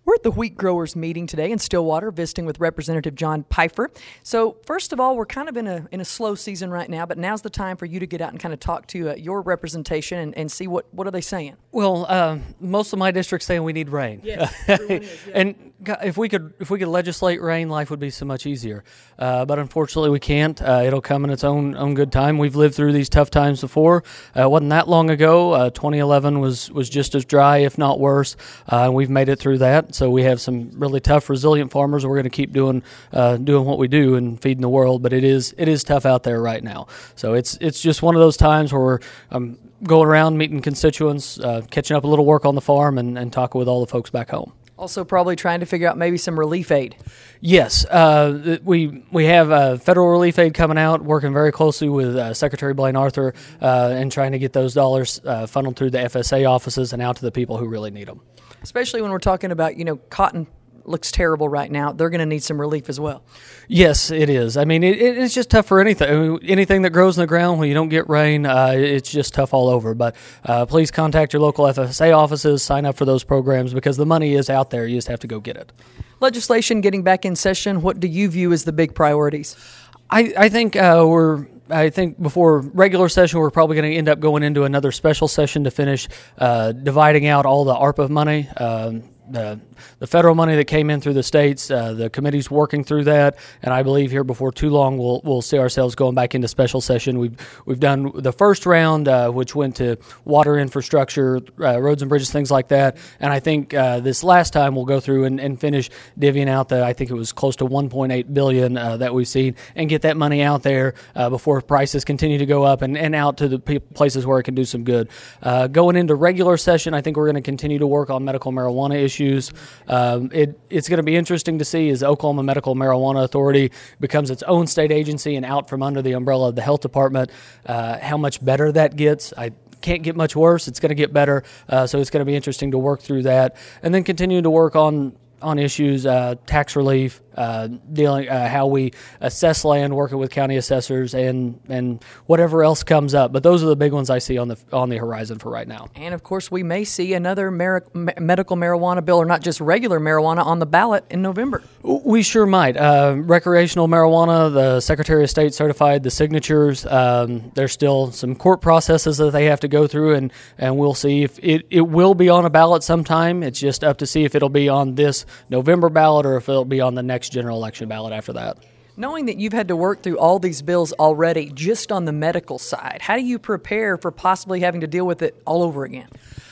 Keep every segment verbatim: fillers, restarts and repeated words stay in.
We're at the wheat growers meeting today in Stillwater, visiting with Representative John Pfeiffer. So first of all, we're kind of in a in a slow season right now, but now's the time for you to get out and kind of talk to uh, your representation and, and see what, what are they saying. Well, uh, most of my district's saying we need rain. Yes, everyone is, yeah. And if we could if we could legislate rain, life would be so much easier. Uh, but unfortunately, we can't. Uh, it'll come in its own own good time. We've lived through these tough times before. Uh, it wasn't that long ago. Uh, twenty eleven was was just as dry, if not worse. Uh, and we've made it through that. So we have some really tough, resilient farmers. We're going to keep doing uh, doing what we do and feeding the world. But it is it is tough out there right now. So it's it's just one of those times where we're um, going around meeting constituents, uh, catching up a little work on the farm, and, and talking with all the folks back home. Also probably trying to figure out maybe some relief aid. Yes, uh, we we have uh, federal relief aid coming out, working very closely with uh, Secretary Blaine Arthur uh, and trying to get those dollars uh, funneled through the F S A offices and out to the people who really need them. Especially when we're talking about, you know, cotton looks terrible right now. They're going to need some relief as well. Yes, it is. I mean, it, it's just tough for anything. I mean, anything that grows in the ground when you don't get rain, uh, it's just tough all over. But uh, please contact your local F S A offices, sign up for those programs because the money is out there. You just have to go get it. Legislation getting back in session, what do you view as the big priorities? I, I think uh, we're I think before regular session, we're probably going to end up going into another special session to finish uh, dividing out all the ARPA money. Um, The, the federal money that came in through the states, uh, the committee's working through that, and I believe here before too long we'll we'll see ourselves going back into special session. We've we've done the first round, uh, which went to water infrastructure, uh, roads and bridges, things like that, and I think uh, this last time we'll go through and, and finish divvying out the I think it was close to one point eight billion dollars uh, that we've seen, and get that money out there uh, before prices continue to go up and, and out to the pe- places where it can do some good. Uh, going into regular session, I think we're going to continue to work on medical marijuana issues. Issues. Um, it, it's going to be interesting to see as the Oklahoma Medical Marijuana Authority becomes its own state agency and out from under the umbrella of the health department, uh, how much better that gets. I can't get much worse. It's going to get better. Uh, so it's going to be interesting to work through that and then continue to work on on issues, uh, tax relief, uh, dealing uh, how we assess land, working with county assessors, and and whatever else comes up. But those are the big ones I see on the on the horizon for right now. And of course, we may see another mar- medical marijuana bill, or not just regular marijuana, on the ballot in November. We sure might. Uh, recreational marijuana, the Secretary of State certified the signatures. Um, there's still some court processes that they have to go through, and, and we'll see if it, it will be on a ballot sometime. It's just up to see if it'll be on this November ballot or if it'll be on the next general election ballot after that. Knowing that you've had to work through all these bills already just on the medical side, how do you prepare for possibly having to deal with it all over again?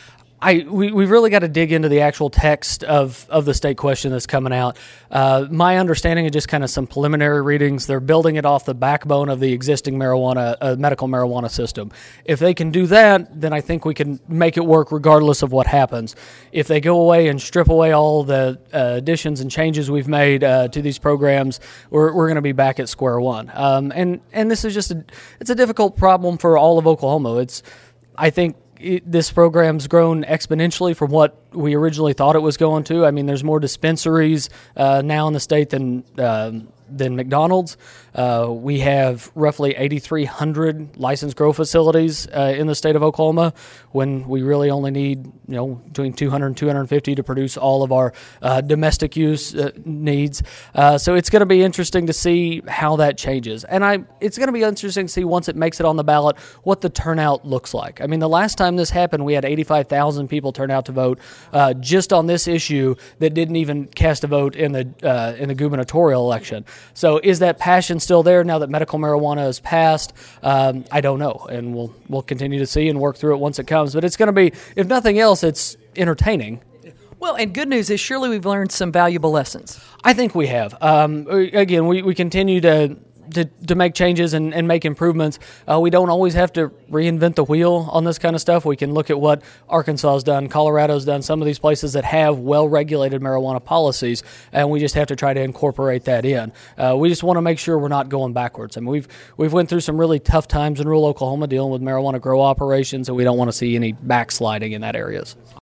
I we we've really got to dig into the actual text of, of the state question that's coming out. Uh, my understanding of just kind of some preliminary readings, they're building it off the backbone of the existing marijuana uh, medical marijuana system. If they can do that, then I think we can make it work regardless of what happens. If they go away and strip away all the uh, additions and changes we've made uh, to these programs, we're we're going to be back at square one. Um, and and this is just a it's a difficult problem for all of Oklahoma. It's I think. It, this program's grown exponentially from what we originally thought it was going to. I mean, there's more dispensaries uh, now in the state than uh, than McDonald's. Uh, we have roughly eighty-three hundred licensed grow facilities uh, in the state of Oklahoma when we really only need, you know, between two hundred and two hundred fifty to produce all of our uh, domestic use uh, needs. Uh, so it's going to be interesting to see how that changes. And I, it's going to be interesting to see once it makes it on the ballot what the turnout looks like. I mean, the last time this happened, we had eighty-five thousand people turn out to vote uh, just on this issue that didn't even cast a vote in the uh, in the gubernatorial election. So is that passion still there now that medical marijuana is passed? Um, I don't know, and we'll we'll continue to see and work through it once it comes. But it's going to be, if nothing else, it's entertaining. Well, and good news is surely we've learned some valuable lessons. I think we have. Um, again, we, we continue to to, to make changes and, and make improvements. Uh, we don't always have to reinvent the wheel on this kind of stuff. We can look at what Arkansas has done, Colorado's done, some of these places that have well-regulated marijuana policies, and we just have to try to incorporate that in. Uh, we just want to make sure we're not going backwards. I mean, we've we've went through some really tough times in rural Oklahoma dealing with marijuana grow operations, and we don't want to see any backsliding in that areas.